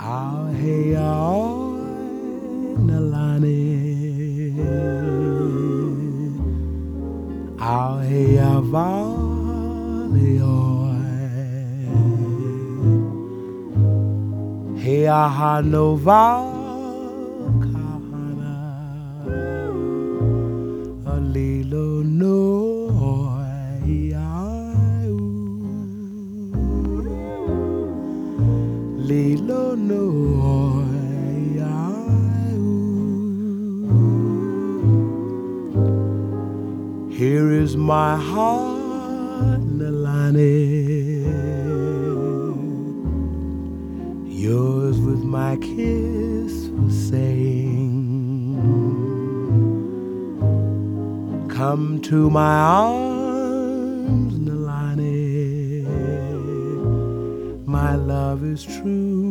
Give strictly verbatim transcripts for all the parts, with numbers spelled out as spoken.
I'll hey Nalani. I'll hey Valley. Hey aha nova kahana alilo no lilo no. Here is my heart, Nalani, yours with my kiss for saying, come to my arms, Nalani, my love is true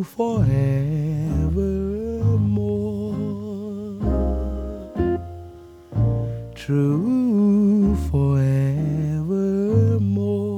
forevermore, true forevermore.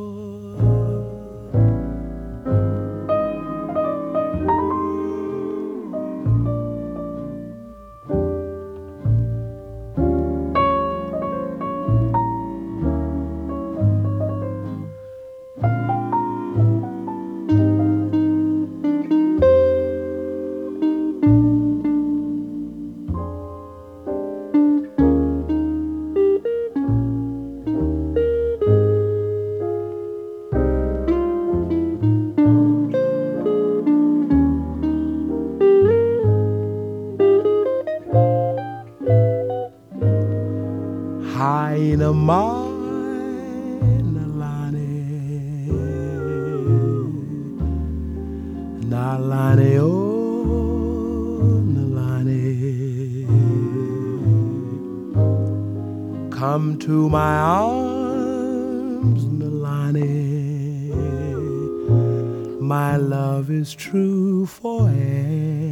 Haina mai Nalani, Nalani oh Nalani, come to my arms, Nalani, my love is true forever.